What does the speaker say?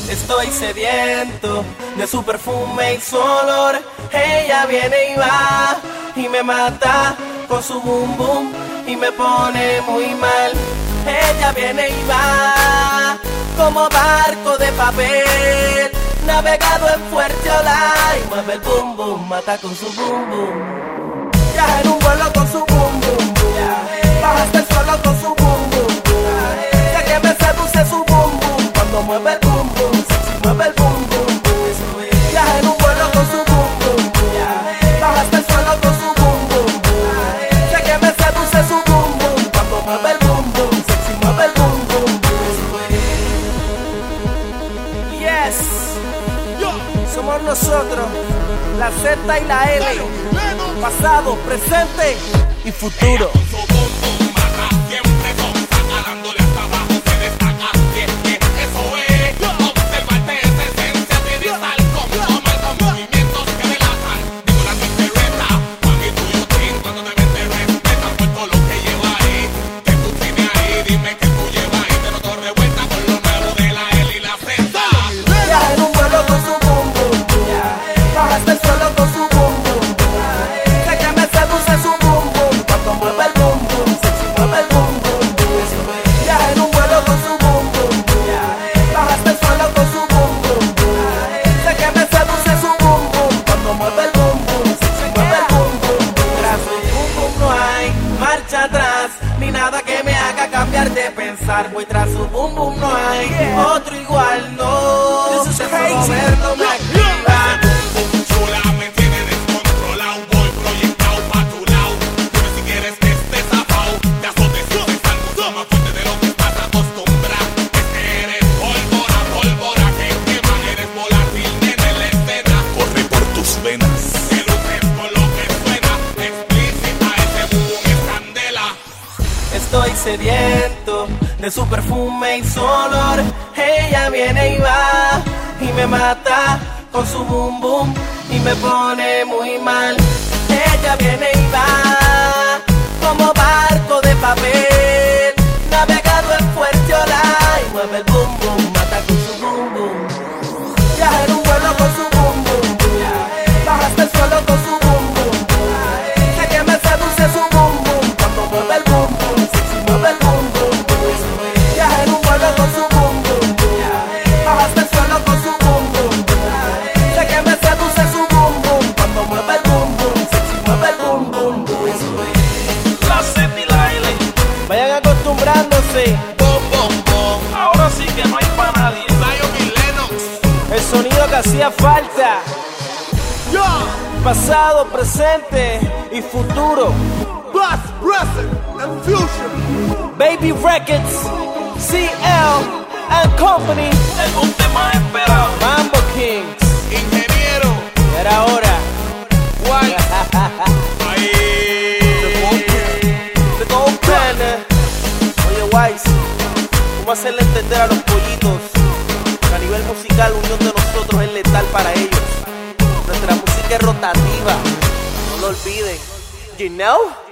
Estoy sediento de su perfume y su olor. Ella viene y va y me mata con su boom boom y me pone muy mal. Ella viene y va como barco de papel, navegado en fuerte ola, y mueve el boom boom, mata con su boom boom. Viaja en un vuelo con su boom boom, baja hasta el suelo con su boom boom. Sé que me seduce su boom boom cuando mueve el boom boom, sexy mueve el boom boom. Viaja en un vuelo con su boom boom, baja hasta el suelo con su boom boom. Sé que me seduce su boom boom cuando mueve el boom boom, sexy mueve el boom boom. Yes, somos nosotros, la Z y la L, pasado, presente y futuro. Ni nada que me haga cambiar de pensar. Voy tras su boom boom, no hay otro igual, no. Eso moverlo me activa. Chula, me tiene descontrolado. Voy proyectado pa' tu lado. Dime si quieres que esté zafado. De azotes y están mucho más fuerte de lo que estás acostumbrado. Es que eres pólvora, pólvora que quema. Eres volátil en la escena. Corre por tus venas. Que luces con lo que suena. Explícita, ese boom es candela. Estoy sediento de su perfume y su olor. Ella viene y va y me mata con su boom boom y me pone muy mal. Ella viene y va como barco de papel, navegado en fuerte ola, y mueve el boom boom, mata con su boom boom. Viaja en un vuelo con su boom boom, baja hasta el suelo con su boom boom. Sé que me seduce su boom boom cuando mueve el boom boom. Mueve el boom boom, viaja en un vuelo con su boom boom, baja hasta el suelo con su boom boom. Sé que me seduce su boom boom cuando mueve el boom boom, sexy mueve el boom boom. La Z y la L, vayan acostumbrándose. Bom, bom, bom. Ahora sí que no hay para nadie. Zion y Lennox. El sonido que hacía falta. Pasado, presente y futuro. Past, present, and future. Baby Records, CL and Company. El un tema esperado. Mambo Kings. Ingeniero. Era hora. White. Ahí. The Gold Pen. Oye, Wise, ¿cómo hacerle entender a los pollitos que a nivel musical la unión de nosotros es letal para ellos? Nuestra música es rotativa, no lo olviden. You know?